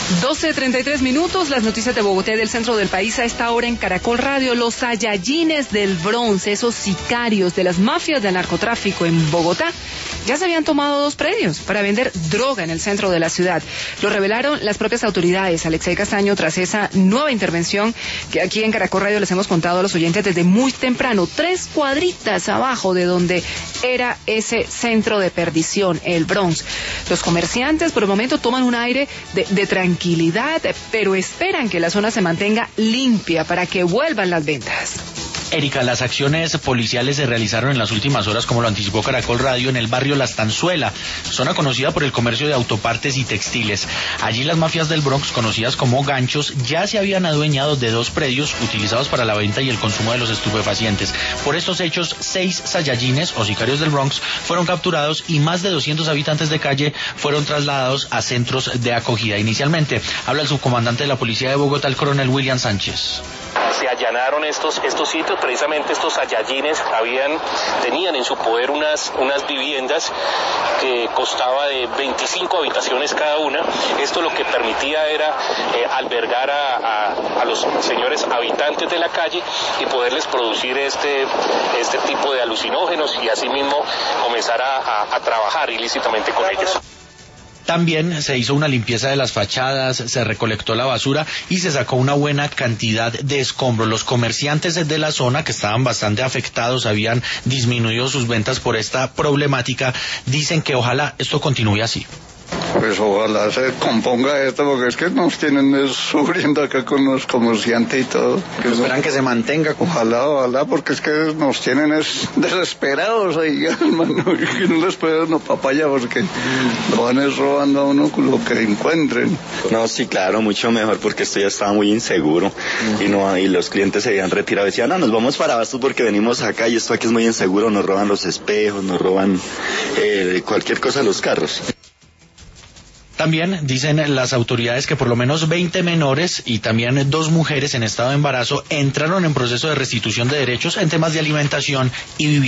12:33, las noticias de Bogotá y del centro del país a esta hora en Caracol Radio. Los Saiyajines del Bronx, esos sicarios de las mafias del narcotráfico en Bogotá, ya se habían tomado 2 predios para vender droga en el centro de la ciudad. Lo revelaron las propias autoridades, Alexei Castaño, tras esa nueva intervención que aquí en Caracol Radio les hemos contado a los oyentes desde muy temprano, 3 cuadritas abajo de donde era ese centro de perdición, el Bronx. Los comerciantes por el momento toman un aire de tranquilidad, pero esperan que la zona se mantenga limpia para que vuelvan las ventas. Erika, las acciones policiales se realizaron en las últimas horas, como lo anticipó Caracol Radio, en el barrio La Estanzuela, zona conocida por el comercio de autopartes y textiles. Allí las mafias del Bronx, conocidas como ganchos, ya se habían adueñado de 2 predios utilizados para la venta y el consumo de los estupefacientes. Por estos hechos, 6 Saiyajines o sicarios del Bronx fueron capturados y más de 200 habitantes de calle fueron trasladados a centros de acogida. Inicialmente, habla el subcomandante de la Policía de Bogotá, el coronel William Sánchez. Se allanaron estos sitios, precisamente estos Saiyajines tenían en su poder unas viviendas que costaba de 25 habitaciones cada una. Esto lo que permitía era albergar a los señores habitantes de la calle y poderles producir este tipo de alucinógenos y asimismo comenzar a trabajar ilícitamente con ellos. También se hizo una limpieza de las fachadas, se recolectó la basura y se sacó una buena cantidad de escombros. Los comerciantes de la zona, que estaban bastante afectados, habían disminuido sus ventas por esta problemática, dicen que ojalá esto continúe así. Pues ojalá se componga esto, porque es que nos tienen sufriendo acá con los comerciantes y todo. Que esperan que se mantenga. Ojalá, porque es que nos tienen desesperados ahí, hermano, que no les puede uno papaya porque lo van robando a uno lo que encuentren. No, sí, claro, mucho mejor, porque esto ya estaba muy inseguro y los clientes se habían retirado, decían, no, nos vamos para Abastos porque venimos acá y esto aquí es muy inseguro, nos roban los espejos, nos roban cualquier cosa de los carros. También dicen las autoridades que por lo menos 20 menores y también 2 mujeres en estado de embarazo entraron en proceso de restitución de derechos en temas de alimentación y vivienda.